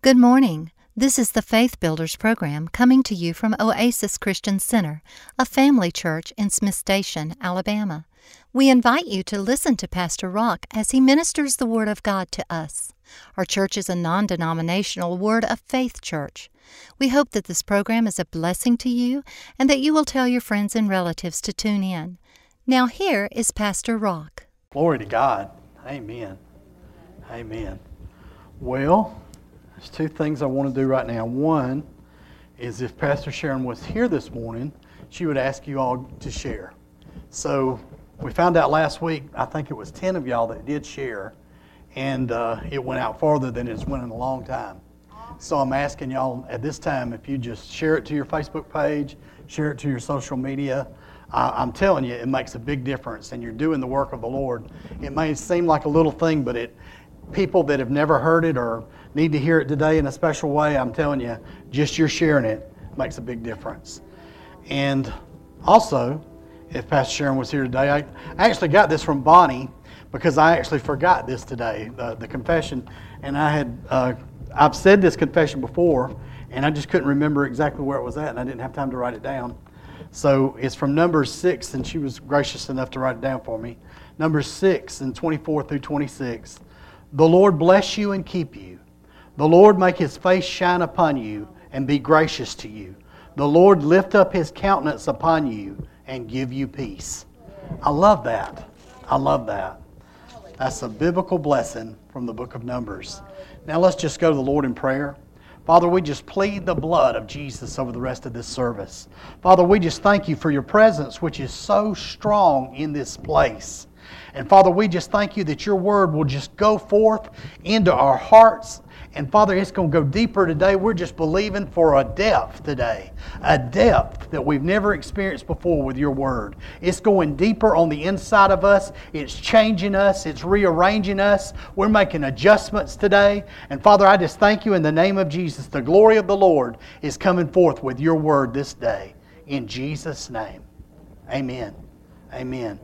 Good morning. This is the Faith Builders program coming to you from Oasis Christian Center, a family church in Smith Station, Alabama. We invite you to listen to Pastor Rock as he ministers the Word of God to us. Our church is a non-denominational Word of Faith church. We hope that this program is a blessing to you and that you will tell your friends and relatives to tune in. Now here is Pastor Rock. Glory to God. Amen. Amen. Well, there's two things I want to do right now. One is if Pastor Sharon was here this morning, she would ask you all to share. So we found out last week, I think it was 10 of y'all that did share, and it went out farther than it's went in a long time. So I'm asking y'all at this time if you just share it to your Facebook page, share it to your social media. I'm telling you, it makes a big difference, and you're doing the work of the Lord. It may seem like a little thing, but people that have never heard it or need to hear it today in a special way, I'm telling you, just your sharing it makes a big difference. And also, if Pastor Sharon was here today, I actually got this from Bonnie because I actually forgot this today, the confession. And I've said this confession before, and I just couldn't remember exactly where it was at, and I didn't have time to write it down. So it's from Numbers 6, and she was gracious enough to write it down for me. Numbers 6 and 24 through 26. The Lord bless you and keep you. The Lord make His face shine upon you and be gracious to you. The Lord lift up His countenance upon you and give you peace. I love that. I love that. That's a biblical blessing from the book of Numbers. Now let's just go to the Lord in prayer. Father, we just plead the blood of Jesus over the rest of this service. Father, we just thank you for your presence, which is so strong in this place. And Father, we just thank you that your word will just go forth into our hearts. And Father, it's going to go deeper today. We're just believing for a depth today. A depth that we've never experienced before with your word. It's going deeper on the inside of us. It's changing us. It's rearranging us. We're making adjustments today. And Father, I just thank you in the name of Jesus. The glory of the Lord is coming forth with your word this day. In Jesus' name. Amen. Amen.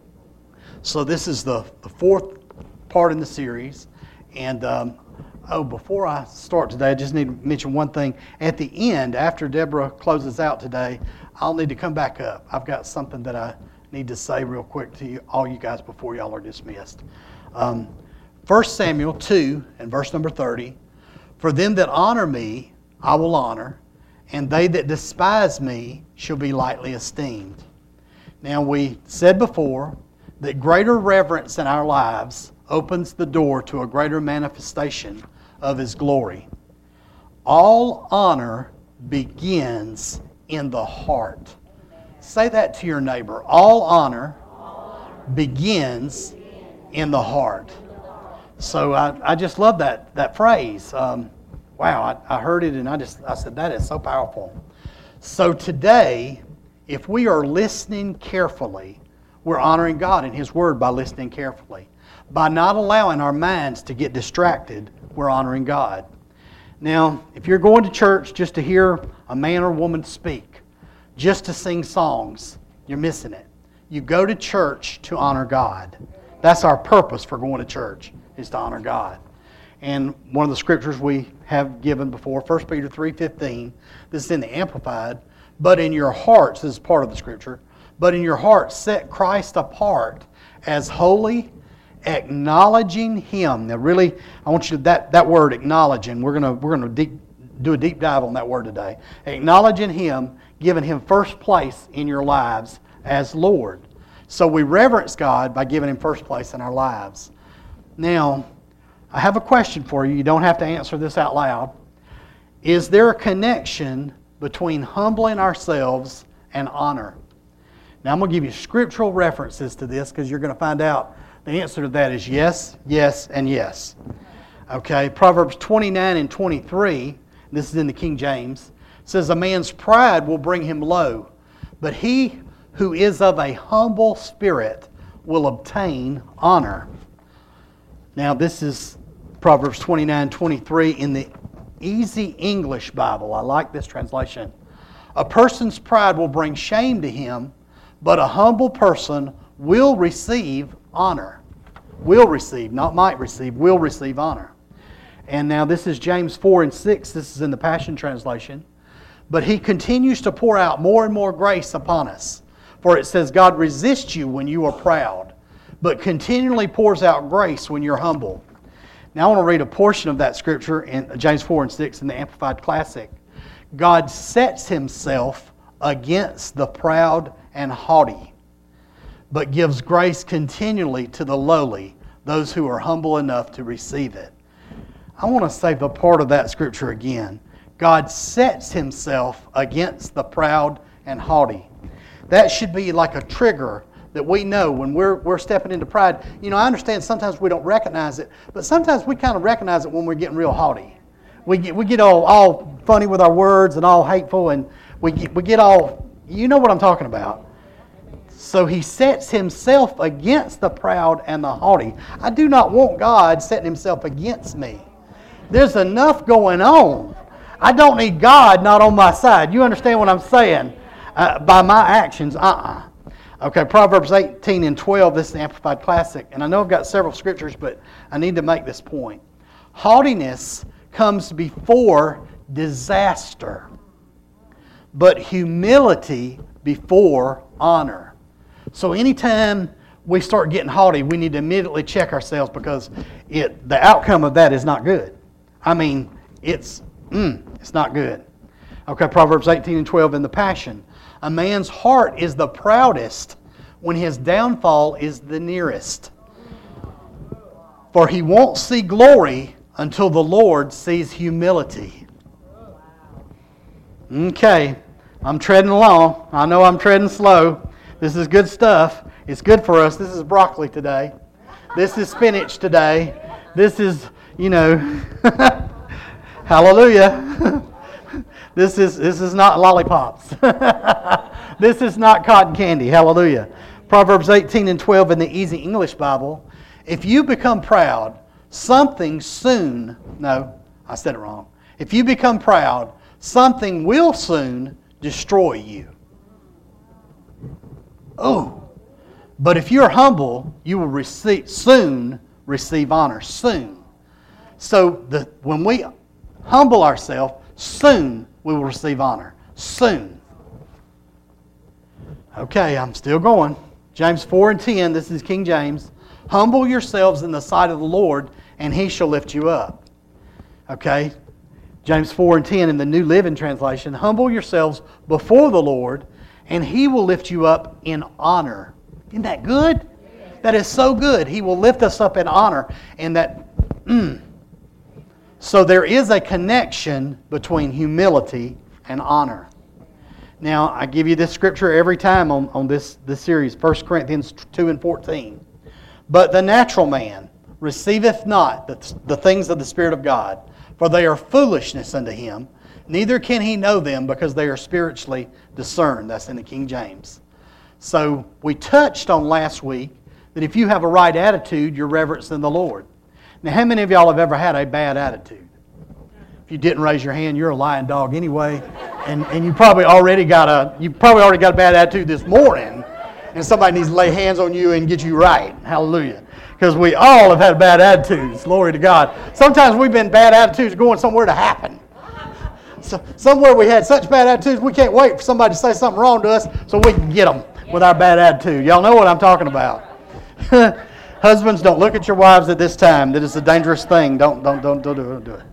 So this is the fourth part in the series. And before I start today, I just need to mention one thing. At the end, after Deborah closes out today, I'll need to come back up. I've got something that I need to say real quick to you, all you guys before y'all are dismissed. 1 Samuel 2 and verse number 30. For them that honor me, I will honor, and they that despise me shall be lightly esteemed. Now we said before that greater reverence in our lives opens the door to a greater manifestation of His glory. All honor begins in the heart. Say that to your neighbor. All honor begins in the heart. So I just love that phrase. Wow, I heard it and I said, that is so powerful. So today, if we are listening carefully, we're honoring God and His Word by listening carefully. By not allowing our minds to get distracted, we're honoring God. Now, if you're going to church just to hear a man or woman speak, just to sing songs, you're missing it. You go to church to honor God. That's our purpose for going to church, is to honor God. And one of the scriptures we have given before, 1 Peter 3:15, this is in the Amplified, but in your hearts, this is part of the scripture, but in your hearts set Christ apart as holy, acknowledging Him. Now really, I want you to, that word acknowledging, we're gonna do a deep dive on that word today. Acknowledging Him, giving Him first place in your lives as Lord. So we reverence God by giving Him first place in our lives. Now, I have a question for you. You don't have to answer this out loud. Is there a connection between humbling ourselves and honor? Now I'm going to give you scriptural references to this because you're going to find out the answer to that is yes, yes, and yes. Okay, Proverbs 29 and 23, this is in the King James, says, a man's pride will bring him low, but he who is of a humble spirit will obtain honor. Now this is Proverbs 29, 23 in the Easy English Bible. I like this translation. A person's pride will bring shame to him, but a humble person will receive honor. Will receive, not might receive, will receive honor. And now this is James 4 and 6. This is in the Passion Translation. But He continues to pour out more and more grace upon us. For it says, God resists you when you are proud, but continually pours out grace when you're humble. Now I want to read a portion of that scripture in James 4 and 6 in the Amplified Classic. God sets Himself against the proud and haughty, but gives grace continually to the lowly, those who are humble enough to receive it. I want to say the part of that scripture again. God sets Himself against the proud and haughty. That should be like a trigger that we know when we're stepping into pride. You know, I understand sometimes we don't recognize it, but sometimes we kind of recognize it when we're getting real haughty. We get all funny with our words and all hateful, and we get all, you know what I'm talking about. So He sets Himself against the proud and the haughty. I do not want God setting Himself against me. There's enough going on. I don't need God not on my side. You understand what I'm saying? By my actions, Okay, Proverbs 18 and 12, this is the Amplified Classic. And I know I've got several scriptures, but I need to make this point. Haughtiness comes before disaster, but humility before honor. So anytime we start getting haughty, we need to immediately check ourselves, because the outcome of that is not good. I mean, it's not good. Okay, Proverbs 18 and 12 in the Passion. A man's heart is the proudest when his downfall is the nearest. For he won't see glory until the Lord sees humility. Okay, I'm treading along. I know I'm treading slow. This is good stuff. It's good for us. This is broccoli today. This is spinach today. This is, hallelujah. This is not lollipops. This is not cotton candy. Hallelujah. Proverbs 18 and 12 in the Easy English Bible. If you become proud, something soon... No, I said it wrong. If you become proud, something will soon destroy you. Oh, but if you're humble, you will soon receive honor. Soon. So when we humble ourselves, soon we will receive honor. Soon. Okay, I'm still going. James 4 and 10, this is King James. Humble yourselves in the sight of the Lord, and He shall lift you up. Okay, James 4 and 10 in the New Living Translation. Humble yourselves before the Lord, and He will lift you up in honor. Isn't that good? That is so good. He will lift us up in honor. And that... So there is a connection between humility and honor. Now, I give you this scripture every time on this series, 1 Corinthians 2 and 14. But the natural man receiveth not the things of the Spirit of God, for they are foolishness unto him, neither can he know them, because they are spiritually discerned. That's in the King James. So we touched on last week that if you have a right attitude, you're reverencing the Lord. Now, how many of y'all have ever had a bad attitude? If you didn't raise your hand, you're a lying dog anyway. And you probably already got a bad attitude this morning, and somebody needs to lay hands on you and get you right. Hallelujah. Because we all have had bad attitudes. Glory to God. Sometimes we've been bad attitudes going somewhere to happen. So somewhere we had such bad attitudes, we can't wait for somebody to say something wrong to us so we can get them with our bad attitude. Y'all know what I'm talking about. Husbands, don't look at your wives at this time. That is a dangerous thing. Don't do it.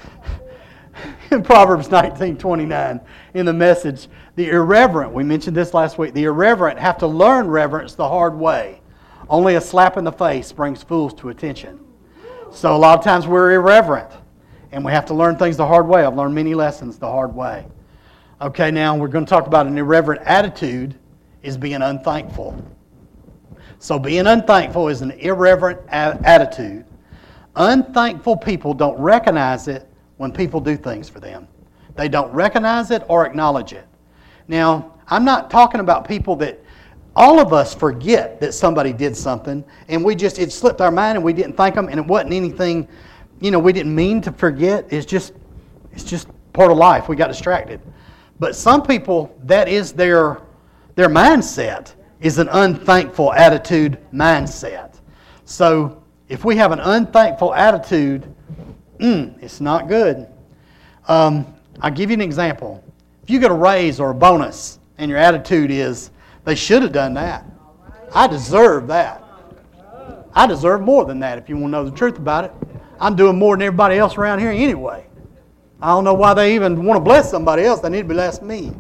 In Proverbs 19:29, in the Message, the irreverent, we mentioned this last week, the irreverent have to learn reverence the hard way. Only a slap in the face brings fools to attention. So a lot of times we're irreverent, and we have to learn things the hard way. I've learned many lessons the hard way. Okay, now we're going to talk about an irreverent attitude is being unthankful. So being unthankful is an irreverent attitude. Unthankful people don't recognize it when people do things for them. They don't recognize it or acknowledge it. Now, I'm not talking about people that all of us forget that somebody did something and it slipped our mind and we didn't thank them and it wasn't anything, we didn't mean to forget. It's just part of life. We got distracted. But some people, that is their mindset, is an unthankful attitude mindset. So if we have an unthankful attitude, It's not good. I'll give you an example. If you get a raise or a bonus and your attitude is, they should have done that. I deserve that. I deserve more than that if you want to know the truth about it. I'm doing more than everybody else around here anyway. I don't know why they even want to bless somebody else. They need to bless me.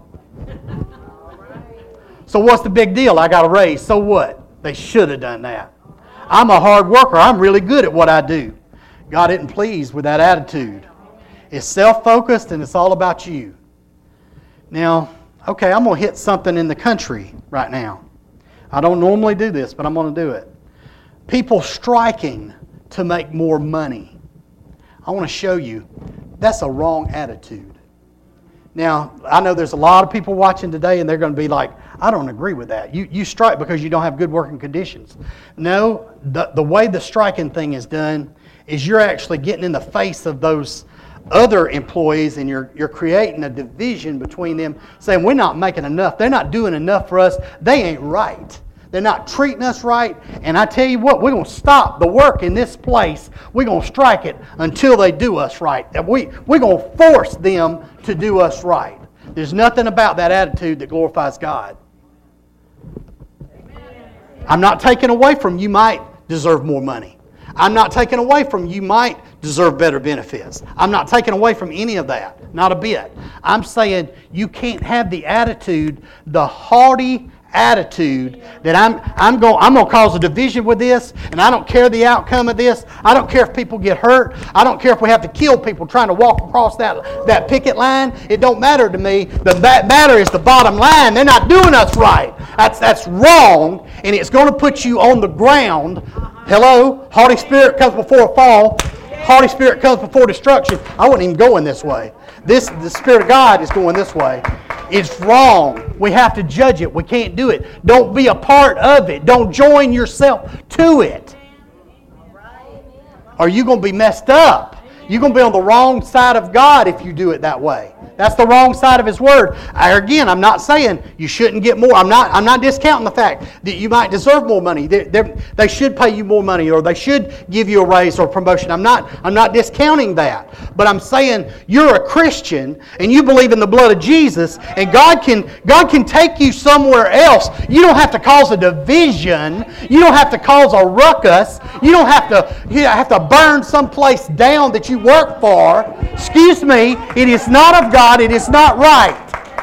So what's the big deal? I got a raise. So what? They should have done that. I'm a hard worker. I'm really good at what I do. God isn't pleased with that attitude. It's self-focused and it's all about you. Now, okay, I'm going to hit something in the country right now. I don't normally do this, but I'm going to do it. People striking to make more money. I want to show you that's a wrong attitude. Now, I know there's a lot of people watching today and they're going to be like, I don't agree with that. You strike because you don't have good working conditions. No, the way the striking thing is done is you're actually getting in the face of those other employees and you're creating a division between them, saying we're not making enough. They're not doing enough for us. They ain't right. They're not treating us right. And I tell you what, we're going to stop the work in this place. We're going to strike it until they do us right. We're going to force them to do us right. There's nothing about that attitude that glorifies God. I'm not taking away from you might deserve more money. I'm not taking away from you might deserve better benefits. I'm not taking away from any of that. Not a bit. I'm saying you can't have the attitude, the haughty attitude that I'm going to cause a division with this, and I don't care the outcome of this. I don't care if people get hurt. I don't care if we have to kill people trying to walk across that picket line. It don't matter to me. The matter is the bottom line. They're not doing us right. That's wrong, and it's going to put you on the ground. Hello? Haughty spirit comes before a fall. Haughty spirit comes before destruction. I wasn't even going this way. The Spirit of God is going this way. It's wrong. We have to judge it. We can't do it. Don't be a part of it. Don't join yourself to it. Or you're going to be messed up. You're going to be on the wrong side of God if you do it that way. That's the wrong side of His Word. Again, I'm not saying you shouldn't get more. I'm not discounting the fact that you might deserve more money. They should pay you more money, or they should give you a raise or promotion. I'm not discounting that. But I'm saying you're a Christian and you believe in the blood of Jesus, and God can take you somewhere else. You don't have to cause a division. You don't have to cause a ruckus. You don't have to burn someplace down that you work for. Excuse me, it is not of God. It is not right.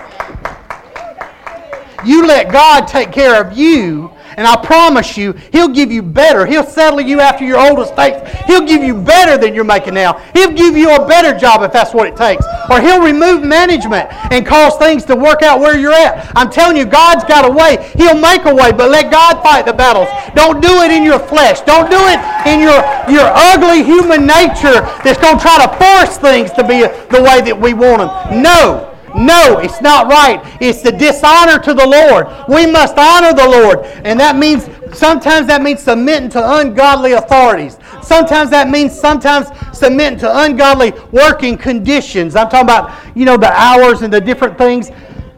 You let God take care of you, and I promise you, He'll give you better. He'll settle you after your old estates. He'll give you better than you're making now. He'll give you a better job if that's what it takes. Or He'll remove management and cause things to work out where you're at. I'm telling you, God's got a way. He'll make a way, but let God fight the battles. Don't do it in your flesh. Don't do it in your ugly human nature that's going to try to force things to be the way that we want them. No, it's not right. It's the dishonor to the Lord. We must honor the Lord. And sometimes that means submitting to ungodly authorities. Sometimes that means submitting to ungodly working conditions. I'm talking about, the hours and the different things.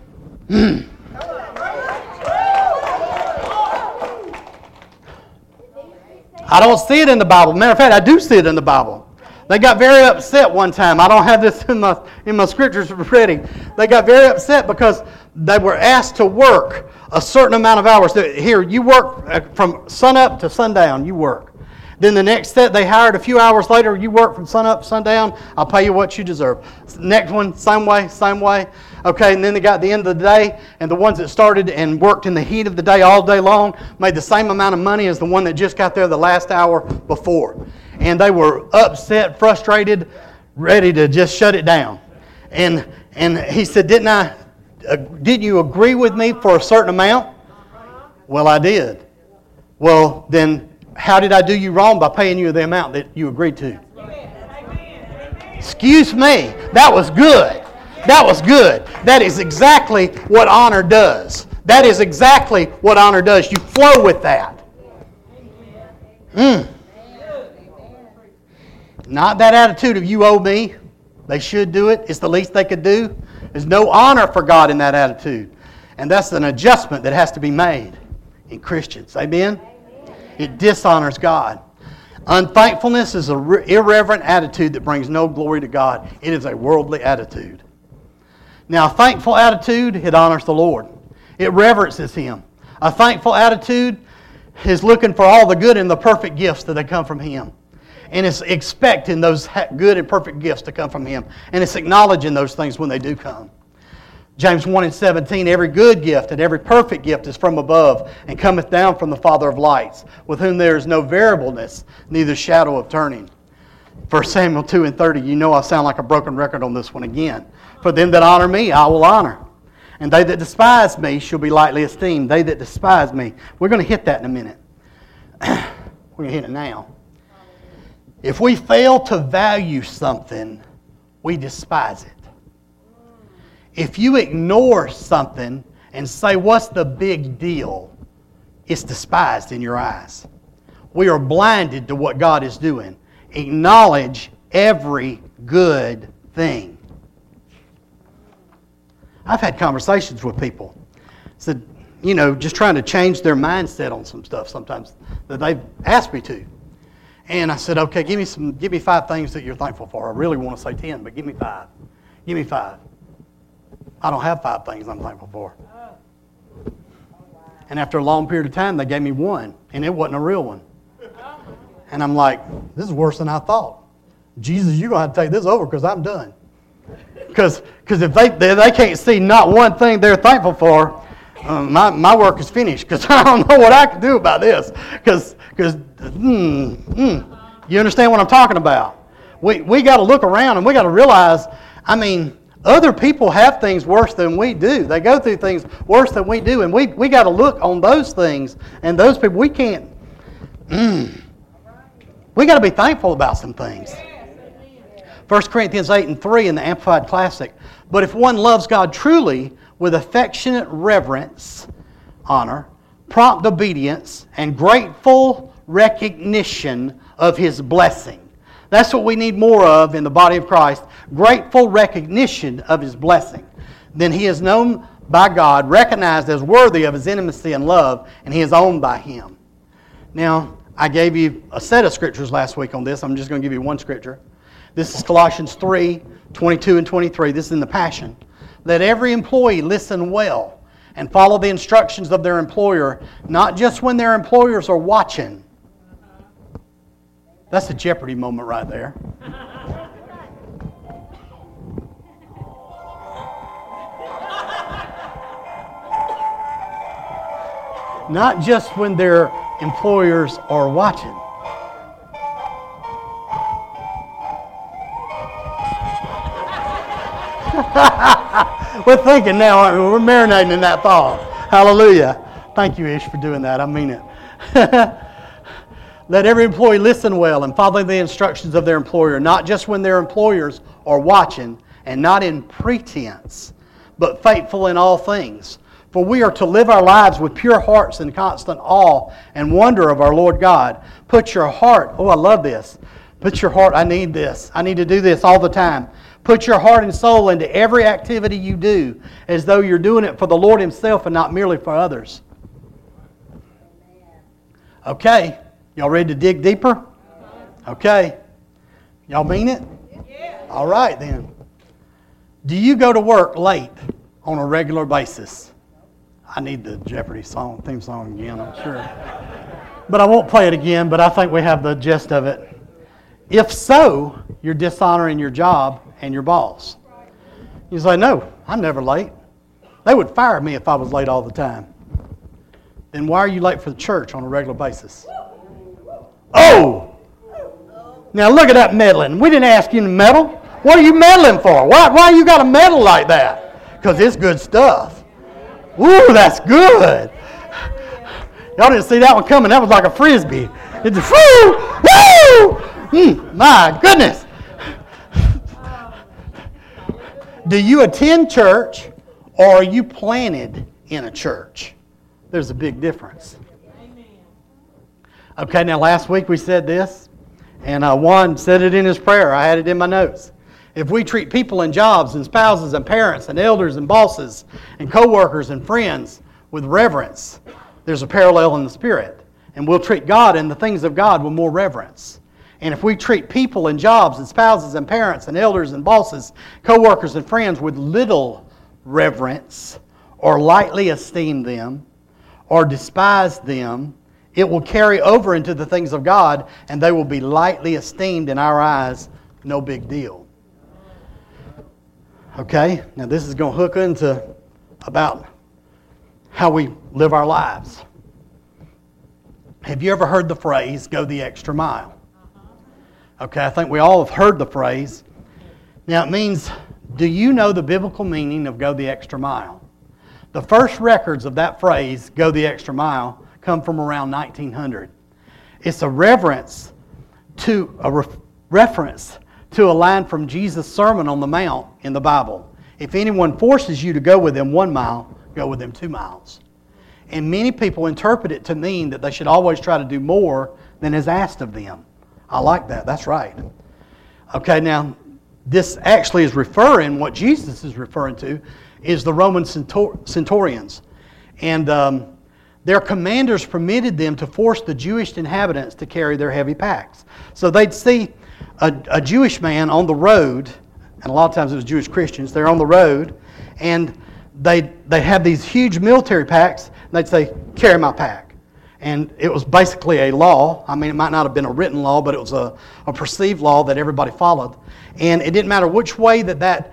I don't see it in the Bible. Matter of fact, I do see it in the Bible. They got very upset one time. I don't have this in my scriptures ready. They got very upset because they were asked to work a certain amount of hours. Here, you work from sunup to sundown, you work. Then the next set, they hired a few hours later, you work from sunup to sundown, I'll pay you what you deserve. Next one, same way. Okay, and then they got the end of the day, and the ones that started and worked in the heat of the day all day long made the same amount of money as the one that just got there the last hour before. And they were upset, frustrated, ready to just shut it down. And he said, didn't you agree with me for a certain amount? Well, I did. Well, then how did I do you wrong by paying you the amount that you agreed to? Excuse me, that was good. That was good. That is exactly what honor does. That is exactly what honor does. You flow with that. Not that attitude of you owe me. They should do it. It's the least they could do. There's no honor for God in that attitude. And that's an adjustment that has to be made in Christians. Amen? It dishonors God. Unthankfulness is an irreverent attitude that brings no glory to God. It is a worldly attitude. Now, a thankful attitude, it honors the Lord. It reverences Him. A thankful attitude is looking for all the good and the perfect gifts that come from Him. And it's expecting those good and perfect gifts to come from Him. And it's acknowledging those things when they do come. James 1:17, every good gift and every perfect gift is from above and cometh down from the Father of lights, with whom there is no variableness, neither shadow of turning. 1 Samuel 2:30, you know I sound like a broken record on this one again. For them that honor me, I will honor. And they that despise me shall be lightly esteemed. They that despise me. We're going to hit that in a minute. We're going to hit it now. If we fail to value something, we despise it. If you ignore something and say, what's the big deal? It's despised in your eyes. We are blinded to what God is doing. Acknowledge every good thing. I've had conversations with people. Said, just trying to change their mindset on some stuff sometimes that they've asked me to. And I said, okay, give me 5 things that you're thankful for. I really want to say 10, but give me 5. Give me 5. I don't have 5 things I'm thankful for. And after a long period of time, they gave me 1, and it wasn't a real one. And I'm like, this is worse than I thought. Jesus, you're going to have to take this over because I'm done. Because if they can't see not one thing they're thankful for, my work is finished because I don't know what I can do about this. Because you understand what I'm talking about? We got to look around and we got to realize, other people have things worse than we do. They go through things worse than we do, and we got to look on those things and those people. We can't. We got to be thankful about some things. 1 Corinthians 8:3 in the Amplified Classic. But if one loves God truly with affectionate reverence, honor, prompt obedience, and grateful recognition of His blessing. That's what we need more of in the body of Christ. Grateful recognition of His blessing. Then he is known by God, recognized as worthy of His intimacy and love, and he is owned by Him. Now, I gave you a set of scriptures last week on this. I'm just going to give you one scripture. This is Colossians 3:22 and 23. This is in the Passion. Let every employee listen well and follow the instructions of their employer, not just when their employers are watching. That's a Jeopardy moment right there. Not just when their employers are watching. We're thinking now, we're marinating in that thought. Hallelujah. Thank you, Ish, for doing that. I mean it. Let every employee listen well and follow the instructions of their employer, not just when their employers are watching, and not in pretense, but faithful in all things. For we are to live our lives with pure hearts in constant awe and wonder of our Lord God. Put your heart, I love this. Put your heart, I need this. I need to do this all the time. Put your heart and soul into every activity you do, as though you're doing it for the Lord Himself and not merely for others. Okay, y'all ready to dig deeper? Okay. Y'all mean it? All right then. Do you go to work late on a regular basis? I need the Jeopardy theme song again, I'm sure. But I won't play it again, but I think we have the gist of it. If so, you're dishonoring your job and your boss. You say, no, I'm never late. They would fire me if I was late all the time. Then why are you late for the church on a regular basis? Oh! Now look at that meddling. We didn't ask you to meddle. What are you meddling for? Why you got to meddle like that? Because it's good stuff. Ooh, that's good. Y'all didn't see that one coming. That was like a frisbee. It's woo! My goodness. Do you attend church or are you planted in a church? There's a big difference. Okay, now last week we said this, and Juan said it in his prayer. I had it in my notes. If we treat people and jobs and spouses and parents and elders and bosses and co-workers and friends with reverence, there's a parallel in the Spirit. And we'll treat God and the things of God with more reverence. And if we treat people and jobs and spouses and parents and elders and bosses, co-workers and friends with little reverence or lightly esteem them or despise them, it will carry over into the things of God, and they will be lightly esteemed in our eyes. No big deal. Okay? Now this is going to hook into about how we live our lives. Have you ever heard the phrase, go the extra mile? Okay, I think we all have heard the phrase. Now it means, do you know the biblical meaning of go the extra mile? The first records of that phrase, go the extra mile, come from around 1900. It's a reference to a line from Jesus' Sermon on the Mount in the Bible. If anyone forces you to go with them 1 mile, go with them 2 miles. And many people interpret it to mean that they should always try to do more than is asked of them. I like that. That's right. Okay, now, this actually is referring, what Jesus is referring to, is the Roman centurions. And their commanders permitted them to force the Jewish inhabitants to carry their heavy packs. So they'd see a Jewish man on the road, and a lot of times it was Jewish Christians, they're on the road, and they'd have these huge military packs, and they'd say, carry my pack. And it was basically a law. I mean, it might not have been a written law, but it was a perceived law that everybody followed. And it didn't matter which way that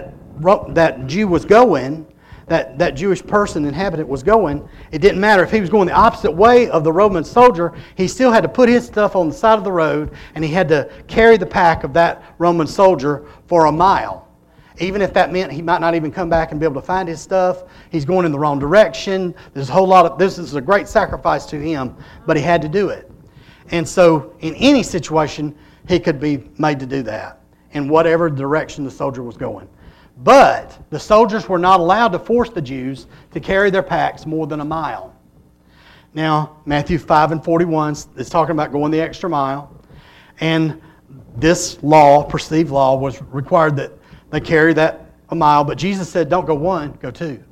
Jew was going, that Jewish person, inhabitant was going. It didn't matter if he was going the opposite way of the Roman soldier. He still had to put his stuff on the side of the road, and he had to carry the pack of that Roman soldier for a mile. Even if that meant he might not even come back and be able to find his stuff. He's going in the wrong direction. There's a whole lot of, this is a great sacrifice to him, but he had to do it. And so in any situation, he could be made to do that in whatever direction the soldier was going. But the soldiers were not allowed to force the Jews to carry their packs more than a mile. Now, Matthew 5:41 is talking about going the extra mile. And this law, perceived law, was required that they carry that a mile. But Jesus said, don't go 1, go 2.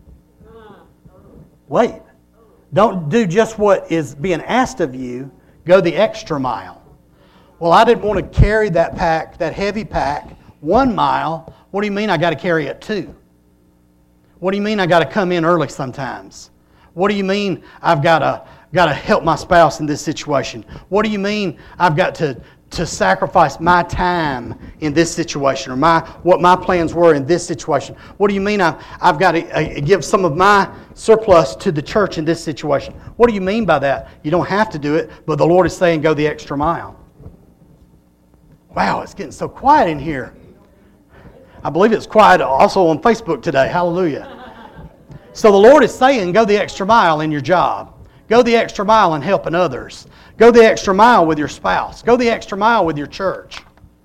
Wait. Don't do just what is being asked of you. Go the extra mile. Well, I didn't want to carry that pack, that heavy pack, 1 mile. What do you mean I got to carry it 2? What do you mean I got to come in early sometimes? What do you mean I've got to help my spouse in this situation? What do you mean I've got to sacrifice my time in this situation, or what my plans were in this situation? What do you mean I've got to give some of my surplus to the church in this situation? What do you mean by that? You don't have to do it, but the Lord is saying go the extra mile. Wow, it's getting so quiet in here. I believe it's quiet also on Facebook today. Hallelujah. So the Lord is saying go the extra mile in your job. Go the extra mile in helping others. Go the extra mile with your spouse. Go the extra mile with your church.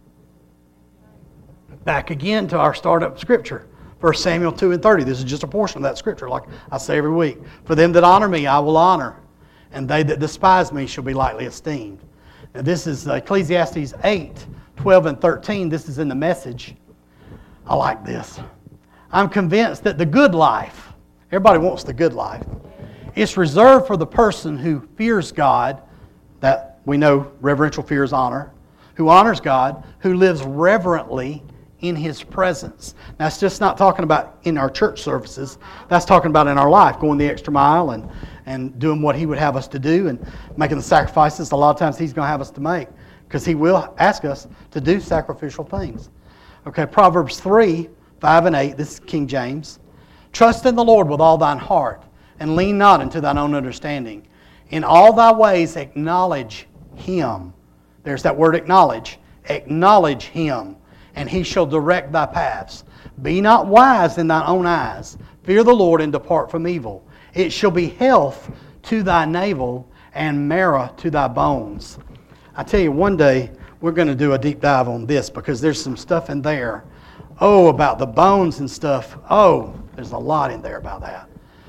Back again to our startup scripture. 1 Samuel 2:30. This is just a portion of that scripture, like I say every week. For them that honor me, I will honor, and they that despise me shall be lightly esteemed. Now this is Ecclesiastes 8:12 and 13. This is in the Message. I like this. I'm convinced that the good life, everybody wants the good life, it's reserved for the person who fears God, that we know reverential fear is honor, who honors God, who lives reverently in His presence. Now, it's just not talking about in our church services. That's talking about in our life, going the extra mile and doing what He would have us to do and making the sacrifices a lot of times He's going to have us to make, because He will ask us to do sacrificial things. Okay, Proverbs 3:5 and 8, this is King James. Trust in the Lord with all thine heart, and lean not into thine own understanding. In all thy ways acknowledge Him. There's that word acknowledge. Acknowledge Him, and He shall direct thy paths. Be not wise in thine own eyes. Fear the Lord and depart from evil. It shall be health to thy navel and marrow to thy bones. I tell you, one day we're going to do a deep dive on this, because there's some stuff in there. Oh, about the bones and stuff. Oh, there's a lot in there about that.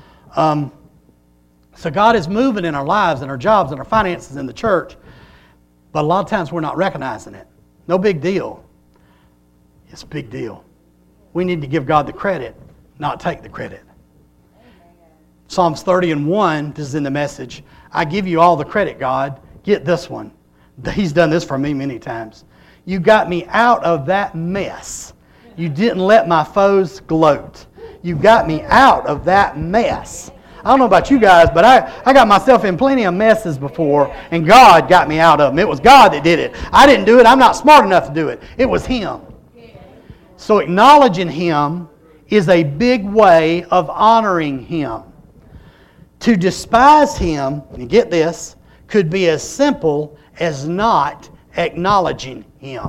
So God is moving in our lives and our jobs and our finances in the church, but a lot of times we're not recognizing it. No big deal. It's a big deal. We need to give God the credit, not take the credit. Psalms 30:1, this is in the Message. I give you all the credit, God. Get this one. He's done this for me many times. You got me out of that mess. You didn't let my foes gloat. You got me out of that mess. I don't know about you guys, but I got myself in plenty of messes before, and God got me out of them. It was God that did it. I didn't do it. I'm not smart enough to do it. It was Him. So acknowledging Him is a big way of honoring Him. To despise Him, and get this, could be as simple as not acknowledging Him.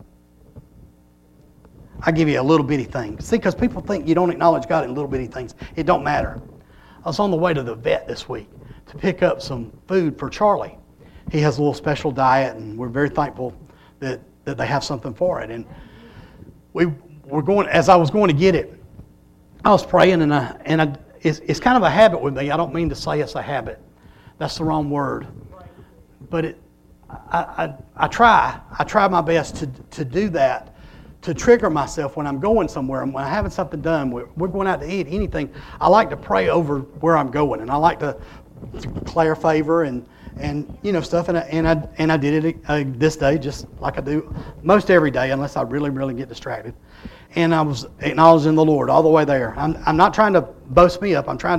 I'll give you a little bitty thing. See, because people think you don't acknowledge God in little bitty things. It don't matter. I was on the way to the vet this week to pick up some food for Charlie. He has a little special diet, and we're very thankful that they have something for it. And we were going, as I was going to get it, I was praying, and it's kind of a habit with me. I don't mean to say it's a habit. That's the wrong word. But I try my best to do that, to trigger myself when I'm going somewhere and when I'm having something done. We're going out to eat, anything. I like to pray over where I'm going, and I like to declare favor and stuff. And I did it this day, just like I do most every day, unless I really, really get distracted. And I was acknowledging the Lord all the way there. I'm not trying to boast me up. I'm trying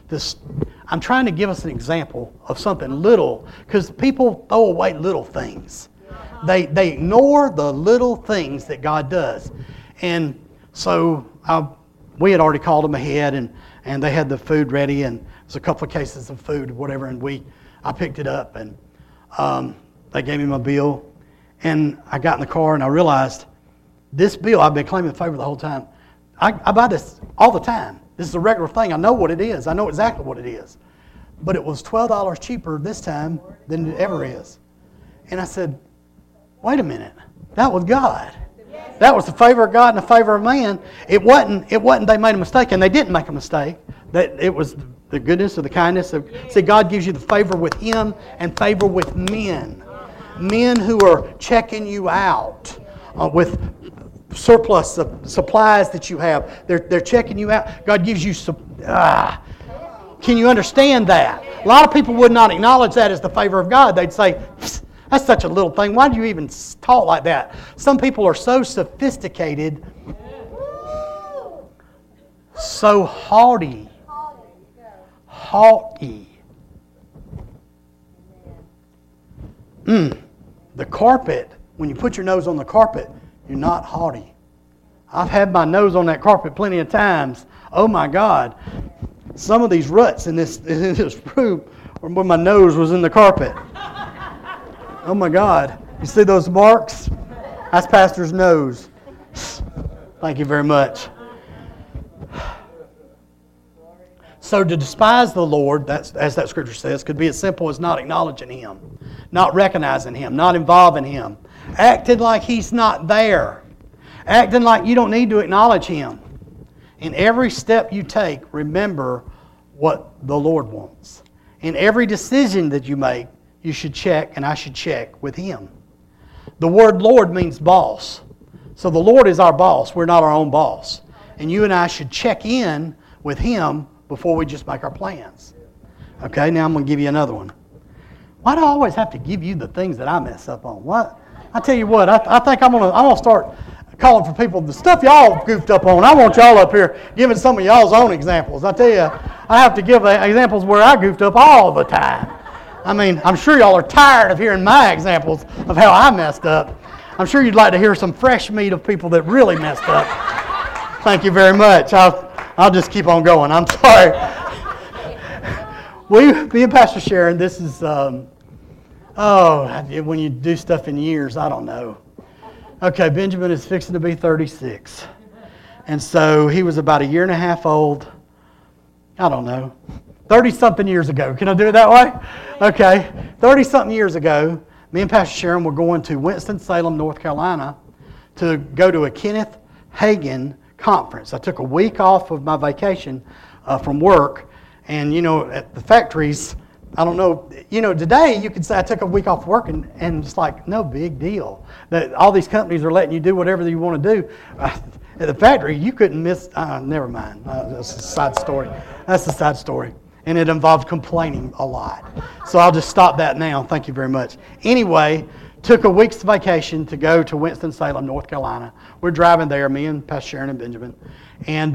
to give us an example of something little, because people throw away little things. They ignore the little things that God does. And so we had already called them ahead, and they had the food ready, and there's a couple of cases of food or whatever, and I picked it up, and they gave me my bill. And I got in the car, and I realized this bill, I've been claiming favor the whole time. I buy this all the time. This is a regular thing. I know what it is. I know exactly what it is. But it was $12 cheaper this time than it ever is. And I said, wait a minute. That was God. That was the favor of God and the favor of man. It wasn't they made a mistake, and they didn't make a mistake. That it was the goodness or the kindness of, see, God gives you the favor with Him and favor with men. Men who are checking you out with surplus supplies that you have. They're checking you out. God gives you can you understand that? A lot of people would not acknowledge that as the favor of God. They'd say, that's such a little thing. Why do you even talk like that? Some people are so sophisticated, so haughty. The carpet, when you put your nose on the carpet, you're not haughty. I've had my nose on that carpet plenty of times. Oh my God. Some of these ruts in this room were where my nose was in the carpet. Oh my God. You see those marks? That's Pastor's nose. Thank you very much. So to despise the Lord, as that scripture says, could be as simple as not acknowledging Him, not recognizing Him, not involving Him, acting like He's not there, acting like you don't need to acknowledge Him. In every step you take, remember what the Lord wants. In every decision that you make, you should check, and I should check with Him. The word Lord means boss. So the Lord is our boss. We're not our own boss. And you and I should check in with Him before we just make our plans. Okay, now I'm going to give you another one. Why do I always have to give you the things that I mess up on? What? I tell you what, I think I'm gonna start calling for people, the stuff y'all goofed up on. I want y'all up here giving some of y'all's own examples. I tell you, I have to give examples where I goofed up all the time. I mean, I'm sure y'all are tired of hearing my examples of how I messed up. I'm sure you'd like to hear some fresh meat of people that really messed up. Thank you very much. I'll just keep on going. I'm sorry. Me and Pastor Sharon, this is, when you do stuff in years, I don't know. Okay, Benjamin is fixing to be 36. And so he was about a year and a half old. I don't know. 30-something years ago. Can I do it that way? Okay. 30-something years ago, me and Pastor Sharon were going to Winston-Salem, North Carolina to go to a Kenneth Hagin conference. I took a week off of my vacation from work. And, at the factories, I don't know, today you could say I took a week off work and it's like, no big deal. That all these companies are letting you do whatever you want to do. At the factory, you couldn't miss, never mind. That's a side story. and it involved complaining a lot. So I'll just stop that now. Thank you very much. Anyway, took a week's vacation to go to Winston-Salem, North Carolina. We're driving there, me and Pastor Sharon and Benjamin. And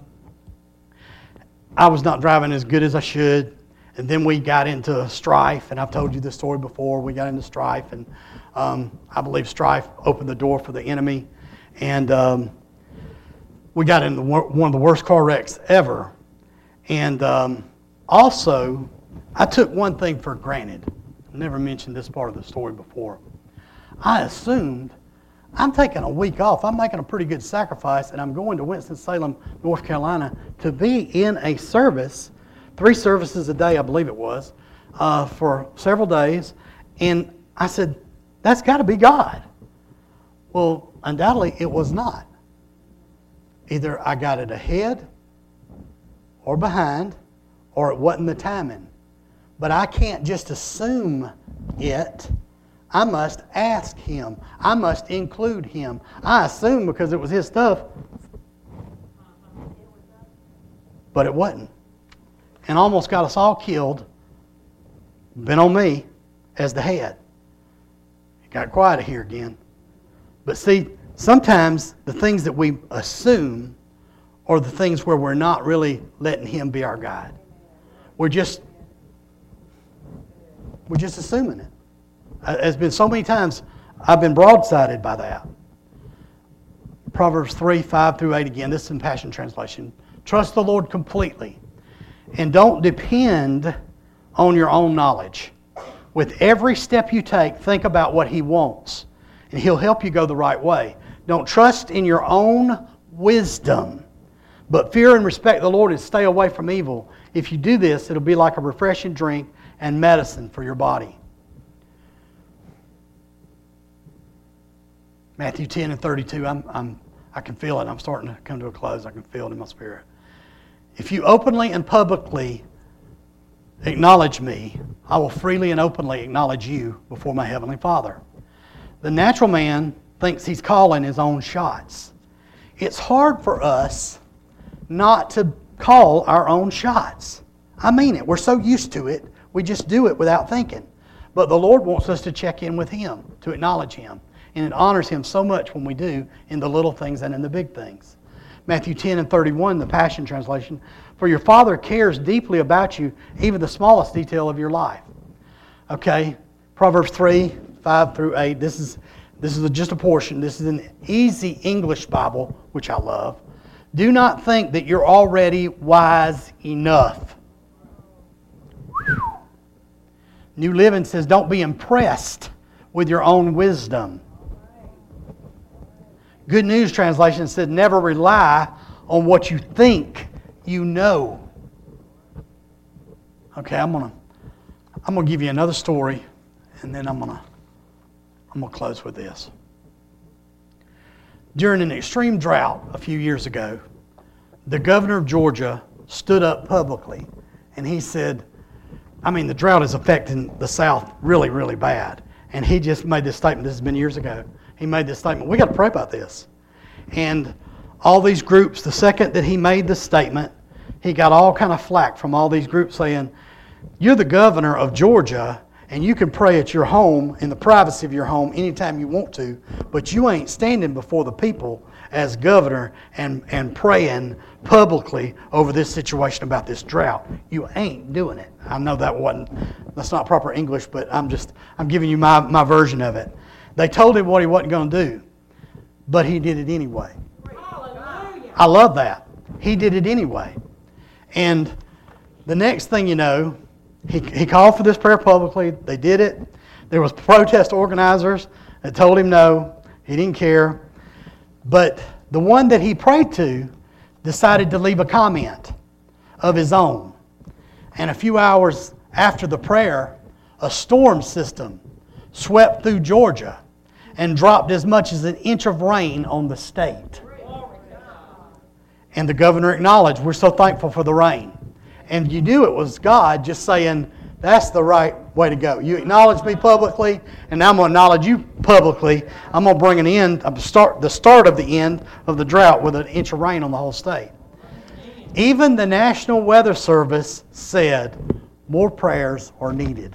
I was not driving as good as I should. And then we got into strife, and I've told you this story before. We got into strife, and I believe strife opened the door for the enemy. And we got into one of the worst car wrecks ever. And also, I took one thing for granted. I never mentioned this part of the story before. I assumed I'm taking a week off. I'm making a pretty good sacrifice, and I'm going to Winston-Salem, North Carolina, to be in a service, 3 services a day, I believe it was, for several days. And I said, that's got to be God. Well, undoubtedly, it was not. Either I got it ahead or behind, or it wasn't the timing. But I can't just assume it. I must ask Him. I must include Him. I assumed because it was His stuff, but it wasn't. And almost got us all killed. Been on me as the head. It got quiet here again. But see, sometimes the things that we assume are the things where we're not really letting Him be our guide. We're just assuming it. There's been so many times I've been broadsided by that. Proverbs 3, 5 through 8 again. This is in Passion Translation. Trust the Lord completely and don't depend on your own knowledge. With every step you take, think about what He wants, and He'll help you go the right way. Don't trust in your own wisdom, but fear and respect the Lord and stay away from evil. If you do this, it'll be like a refreshing drink and medicine for your body. Matthew 10 and 32, I can feel it. I'm starting to come to a close. I can feel it in my spirit. If you openly and publicly acknowledge me, I will freely and openly acknowledge you before my Heavenly Father. The natural man thinks he's calling his own shots. It's hard for us not to call our own shots. I mean it. We're so used to it, we just do it without thinking. But the Lord wants us to check in with Him, to acknowledge Him. And it honors Him so much when we do in the little things and in the big things. Matthew 10 and 31, the Passion Translation. For your Father cares deeply about you, even the smallest detail of your life. Okay, Proverbs 3, 5 through 8. This is just a portion. This is an easy English Bible, which I love. Do not think that you're already wise enough. Whew. New Living says, don't be impressed with your own wisdom. Good News Translation said, never rely on what you think you know. Okay, I'm gonna give you another story, and then I'm gonna close with this. During an extreme drought a few years ago, the governor of Georgia stood up publicly, and he said, the drought is affecting the South really, really bad. And he just made this statement. This has been years ago. He made this statement. We got to pray about this. And all these groups, the second that he made this statement, he got all kind of flack from all these groups saying, you're the governor of Georgia, and you can pray at your home, in the privacy of your home, anytime you want to, but you ain't standing before the people as governor and praying publicly over this situation about this drought. You ain't doing it. I know that's not proper English, but I'm giving you my version of it. They told him what he wasn't going to do, but he did it anyway. Hallelujah. I love that. He did it anyway. And the next thing you know, he called for this prayer publicly. They did it. There was protest organizers that told him no. He didn't care. But the one that he prayed to decided to leave a comment of his own. And a few hours after the prayer, a storm system swept through Georgia and dropped as much as an inch of rain on the state. And the governor acknowledged, we're so thankful for the rain. And you knew it was God just saying, that's the right way to go. You acknowledge me publicly, and now I'm going to acknowledge you publicly. I'm going to bring an end, the start of the end of the drought with an inch of rain on the whole state. Even the National Weather Service said more prayers are needed.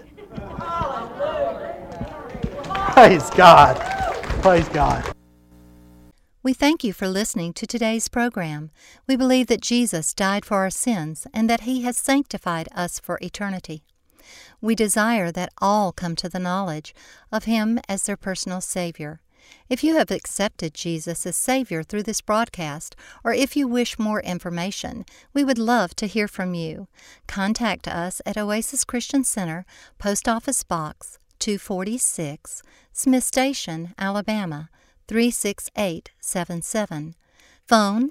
Praise God. Praise God. We thank you for listening to today's program. We believe that Jesus died for our sins and that He has sanctified us for eternity. We desire that all come to the knowledge of Him as their personal Savior. If you have accepted Jesus as Savior through this broadcast, or if you wish more information, we would love to hear from you. Contact us at Oasis Christian Center, Post Office Box 246, Smith Station, Alabama 36877. Phone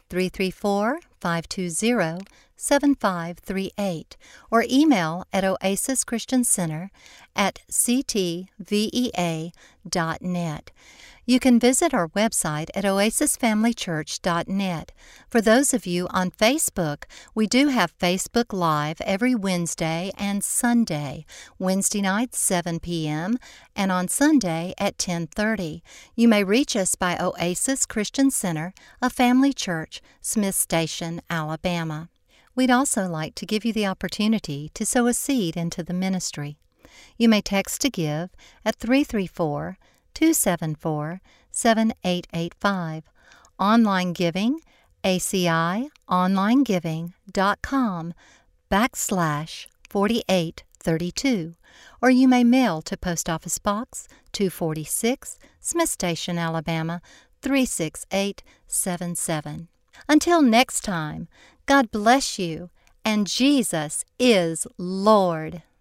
334-520-7538, or email at oasischristiancenter@ctvea.net. You can visit our website at oasisfamilychurch.net. For those of you on Facebook, we do have Facebook Live every Wednesday and Sunday, Wednesday nights 7 p.m. and on Sunday at 10:30. You may reach us by Oasis Christian Center, a family church, Smith Station, Alabama. We'd also like to give you the opportunity to sow a seed into the ministry. You may text to give at 334-274-7885. Online giving, acionlinegiving.com/4832. Or you may mail to Post Office Box 246, Smith Station, Alabama 36877. Until next time, God bless you, and Jesus is Lord.